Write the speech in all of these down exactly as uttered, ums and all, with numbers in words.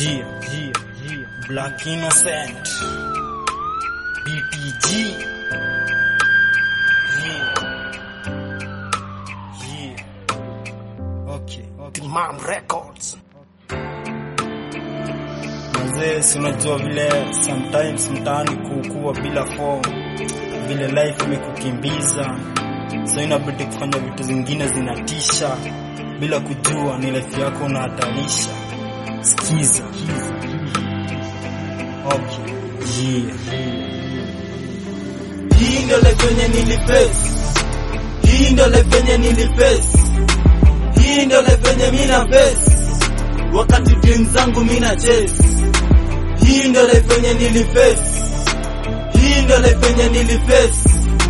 yeah, yeah, yeah. Black Innocent, B T G, yeah, yeah. Okay, okay. Imam Records. Mazee, si unajua vile sometimes mtaani kukua bila form, vile life imekukimbiza, so inabidi kufanya vitu zingine zinatisha bila kujua ni life yako unahatarisha. Sikiza. Okay. Yeah. Hii ndio life yenye niliface. Hii ndio life yenye niliface. Hii ndio life yenye mina face. Wakati dreams zangu mina chase. Hii ndio life yenye niliface. Hii ndio life yenye niliface.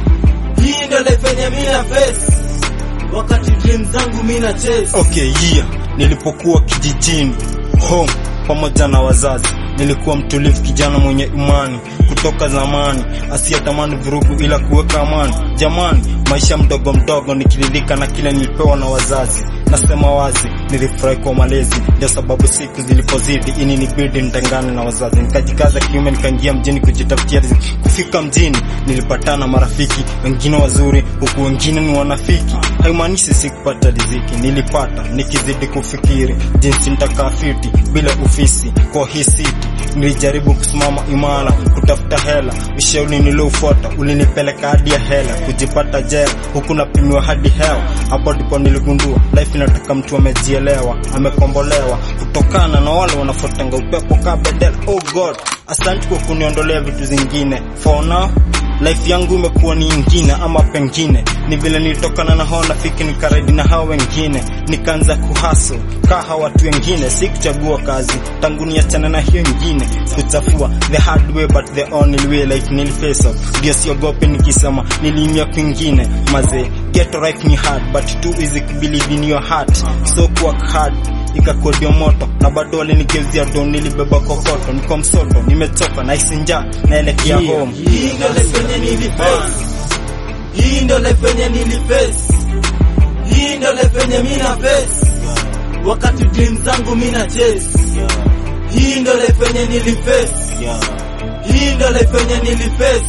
Hii ndio life yenye mina face. Wakati dreams zangu mina chase. Okay, yeah. Nilipokuwa kijijini, home pamoja na wazazi, nilikuwa mtulivu, kijana mwenye imani kutoka zamani, asiyetamani vurugu ila kuweka amani. Jamani, maisha mdogo mdogo nikililika na kile nilipewa na wazazi. Nasema wazi, nilifurahi kwa malezi, ndio sababu siku zilipozidi ini nibidi nitengane na wazazi. Nikajikaza kiume, nikaingia mjini kujitafutia riziki. Kufika mjini nilipatana marafiki, wengine wazuri huku wengine ni wanafiki. Haimaanishi sikupata riziki, nilipata nikizidi kufikiri jinsi nitakafiti bila ufisi. Kwa hii city nilijaribu kusimama imara, kutafuta hela. Ushauri niliofuata ulinipeleka hadi ya hela, kujipata jela huku napimiwa hadi hewa. Hapo ndipo niligundua life inataka mtu amejielewa, amekombolewa kutokana na wale wanafuatanga upepo kabedela. Oh God, asante kwa kuniondolea vitu zingine. For now life yangu imekuwa ni ingine, ama pengine ni vile nilitokana na hao rafiki nikaredi na hao wengine, nikaanza kuhustle kaha watu wengine. Sikuchagua kazi tangu niachana na hiyo nyingine, kuchafua the hard way but the only way. Like niliface up, ndio siogope nikisema nilimia kwingine. Mazee, get right ni hard but too easy to believe in your heart. So work hard ikakodio moto na bado walinigeuzia don. Nilibeba kokoto niko msoto, nimechoka na isinja naelekea home. Hii ndio life yenye niliface. Hii ndio life yenye niliface. Hii ndio life yenye mina face. Wakati dreams zangu mina chase. Hii ndio life yenye niliface. Hii ndio life yenye niliface.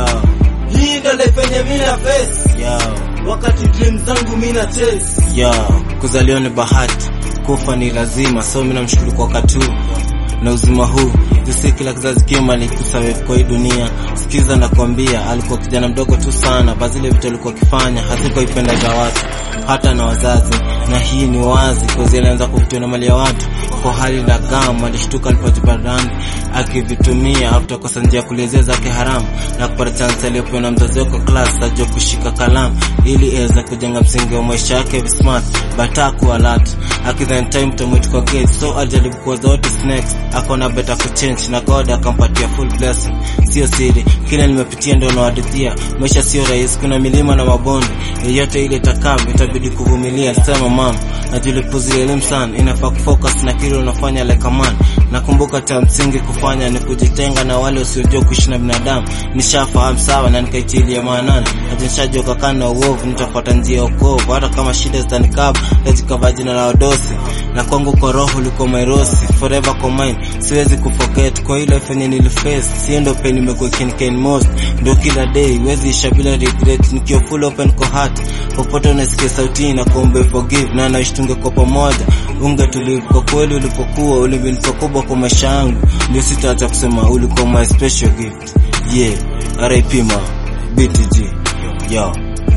Hii ndio life yenye mina face. Wakati dreams zangu mina chase. Yo, kuzaliwa ni bahati, kufa ni lazima. So mimi namshukuru kwa wakati huu na uzima huu. Jisi kila kizazi kima likusawe kwa hii dunia. Sikiza na kuambia, alikuwa kijana mdogo tu sana, bazile vitu alikuwa kifanya hazikuwa ipenda za watu, hata na wazazi. Na hii ni wazi kwa zile anza kuvutiwa na mali ya watu. Kwa hali na gama alishtuka alipojipardani, akivitumia after kosa njia kulezea zake haramu, na kupata chance aliyopewa na mzazi wako class ajua kushika kalamu ili aweze kujenga msingi wa maisha yake smart but hakuwa lat. Akidhani time tomwit kwa gate, so alijaribu kwa zote snakes, akona better ku change na God akampatia full blessing. Sio siri, kile nimepitia ndio nawadithia. Maisha sio rahisi, kuna milima na mabonde, yote ile takabu itabidi kuvumilia. Sema mama, najua puzile elimu sana, inafaa kufocus na kile unafanya like a man. Nakumbuka cha msingi kufanya ni kujitenga na wale wasiojua kuishi na binadamu. Nishafahamu sawa na nikaitilia maanani, najishajua kakana na uovu, nitafuata njia okovu. Hata kama shida zitanikaba, najikava jina la odosi. Na kwangu kwa roho liko mairosi, forever kwa mine, siwezi kuforget. Kwa ile fenye niliface, sio ndo pain imekuwa kinken most. Ndo kila day, wezi isha bila regret, nikio full open kwa heart. Popote unasikia sauti na kuombe forgive, na naishtunge kwa pamoja. Unge tulivu kwa kweli ulipokuwa, ulibinto kubwa kwa maisha yangu. Ndio sitaacha kusema ulikuwa my special gift. Yeah, R I P ma, B T G, yo.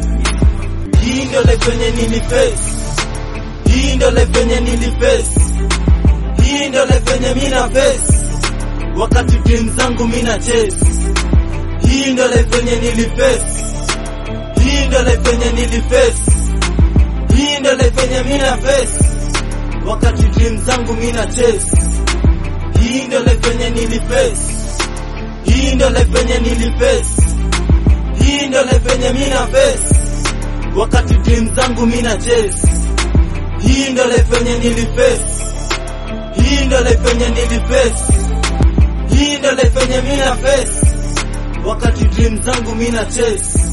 Hii ndio life yenye niliface. Hii ndio life yenye niliface. Hii ndio life yenye mina face. Wakati dreams zangu mina chase. Hii ndio life yenye niliface. Hii ndio life yenye niliface. Hii ndio life yenye mina face. Wakati dreams zangu mina chase. Hii ndio life yenye niliface. Hii ndio life yenye niliface. Hii ndio life yenye mina face. Wakati dreams zangu mina chase. Hii ndio life yenye niliface. Hii ndio life yenye niliface. Hii ndio life yenye mina face. Wakati dreams zangu mina chase.